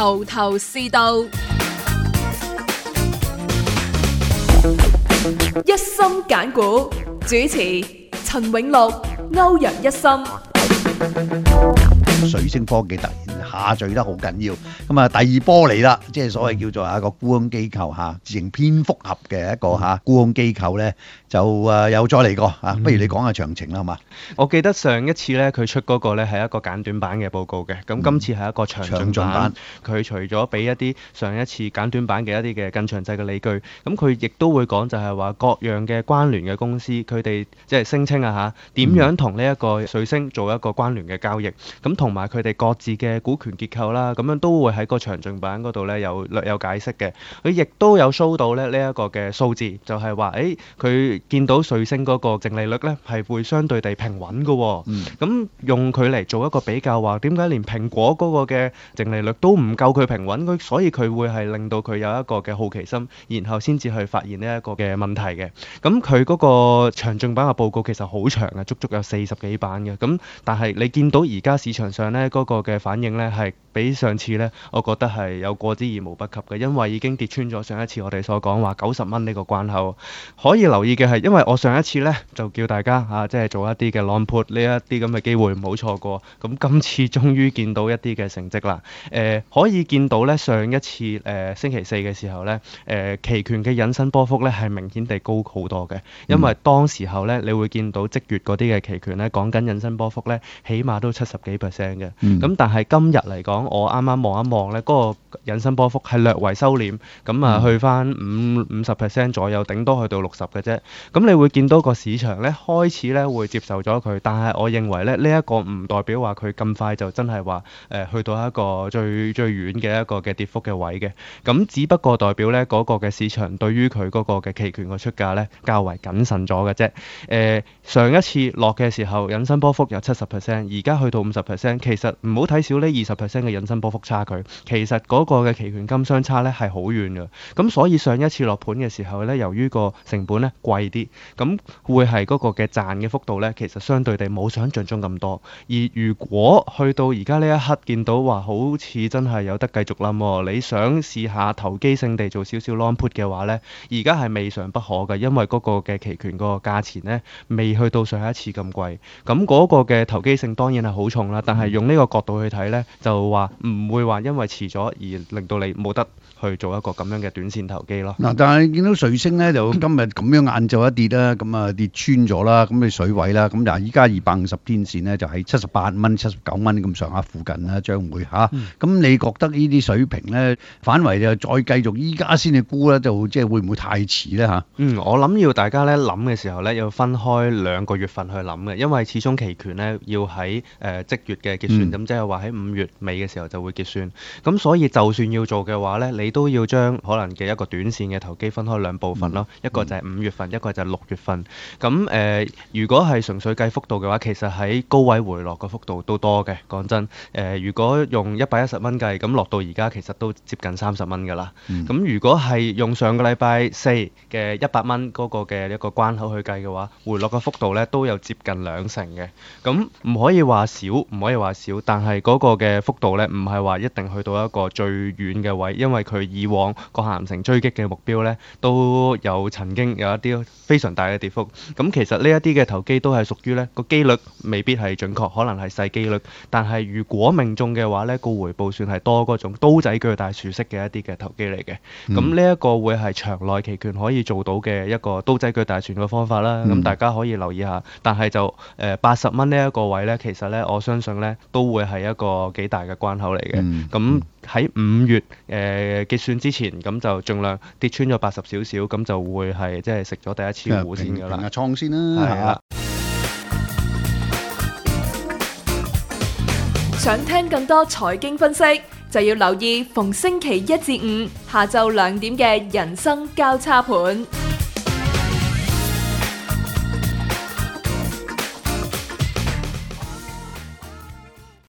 頭頭是道，一心揀股，主持陳永樂、歐陽一心。 水星科技突然下墜得好緊要，咁啊第二波嚟啦，即係所謂叫做一個沽空機構嚇，自成蝙蝠俠嘅一個沽空機構咧，就又再嚟過嚇，不如你講下詳情啦，好嘛？ 我記得上一次咧，佢出嗰個咧係一個簡短版嘅報告嘅，咁今次係一個詳盡版。佢除咗俾一啲上一次簡短版嘅一啲嘅更詳細嘅理據，咁佢亦都會講就係話各樣嘅關聯嘅公司，佢哋即係聲稱啊嚇，點樣同呢一個水星做一個關聯嘅交易，咁同埋佢哋各自嘅股權結構啦，咁樣都會喺個詳盡版嗰度咧有略有解釋嘅。佢亦都有 show 到咧呢一個嘅數字，就係話佢見到水星嗰個淨利率咧係會相對地平穩嘅喎。咁用佢嚟做一個比較，話點解連蘋果嗰個嘅淨利率都唔夠佢平穩，所以佢會係令到佢有一個嘅好奇心，然後先至去發現呢一個嘅問題嘅。咁佢嗰個詳盡版嘅報告其實好長嘅，足足有40幾版嘅。咁但係你見到而家市場上咧嗰個嘅反應咧係比上次咧，我覺得係有過之而無不及嘅，因為已經跌穿咗上一次我哋所講話90蚊呢個關口。可以留意嘅係，因為我上一次咧就叫大家即係做一啲嘅 long put 呢一啲咁嘅機會唔好錯過。咁今次終於見到一啲嘅成績啦。可以見到咧上一次星期四嘅時候咧，期權嘅引伸波幅咧係明顯地高好多嘅，因為當時候咧你會見到即月嗰啲嘅期權咧講緊引伸波幅咧起碼都70幾%嘅。咁但係今日嚟講，我啱啱望一望咧，嗰個引伸波幅係略為收斂，咁去翻50% 左右，頂多去到60嘅啫。咁你會見到個市場咧開始咧會接受咗佢，但係我認為咧呢一個唔代表話佢咁快就真係話去到一個最遠嘅一個嘅跌幅嘅位嘅。咁只不過代表咧嗰個嘅市場對於佢嗰個嘅期權個出價咧較為謹慎咗嘅啫。上一次落嘅時候引伸波幅有70%，而家去到50%，其實唔好睇少呢20% 嘅引伸波幅差距，其實嗰個嘅期權金相差咧係好遠嘅。咁所以上一次落盤嘅時候咧，由於個成本咧貴啲，咁會係嗰個嘅賺嘅幅度咧，其實相對地冇想象中咁多。而如果去到而家呢一刻見到話好似真係有得繼續冧喎，你想試下投機性地做少少 long put 嘅話咧，而家係未嘗不可嘅，因為嗰個嘅期權個價錢咧未去到上一次咁貴。咁嗰個嘅投機性當然係好重啦，但係用呢個角度去睇咧，就話唔會話因為遲咗而令到你冇得去做一個咁樣嘅短線投機咯。 嗱，但係見到水星咧就今日咁樣晏晝一跌啦，咁啊跌穿咗啦，咁你水位啦，咁嗱依家250天線咧就喺78蚊、79蚊咁上下附近啦，將會嚇。咁你覺得呢啲水平咧，反為就再繼續依家先至沽咧，就即係會唔會太遲咧嚇？ 我諗要大家咧諗嘅時候咧，要分開2個月份去諗嘅，因為始終期權咧要喺即月嘅結算，咁即係話喺5月尾嘅時候就會結算。咁所以就算要做嘅話咧，你都要將可能嘅一個短線嘅投機分開2部分咯，一個就係5月份，一個就係6月份。咁如果係純粹計幅度嘅話，其實喺高位回落嘅幅度都多嘅。講真，如果用110蚊計，咁落到而家其實都接近30蚊㗎啦。咁如果係用上個禮拜4嘅100蚊嗰個嘅一個關口去計嘅話，回落嘅幅度咧都有接近2成嘅。咁唔可以話少，唔可以話少，但係嗰個嘅幅度咧唔係話一定去到一個最遠嘅位，因為佢以往個鹹城追擊嘅目標咧都有曾經有一啲非常大嘅跌幅。咁其實呢一啲嘅投機都係屬於咧個機率未必係準確，可能係細機率，但係如果命中嘅話咧，個回報算係多嗰種刀仔鋸大樹式嘅一啲嘅投機嚟嘅。咁呢一個會係場內期權可以做到嘅一個刀仔鋸大樹嘅方法啦。咁大家可以留意下。但係就80蚊呢一個位咧，其實咧我相信咧都會係一個幾大嘅關口嚟嘅。咁喺5月結算之前，咁就盡量跌穿咗80少少，咁就會係即係食咗第一次糊先㗎啦。 平下倉先啦，係啊。 想聽更多財經分析，就要留意逢星期1至5下晝2點嘅人生交叉盤。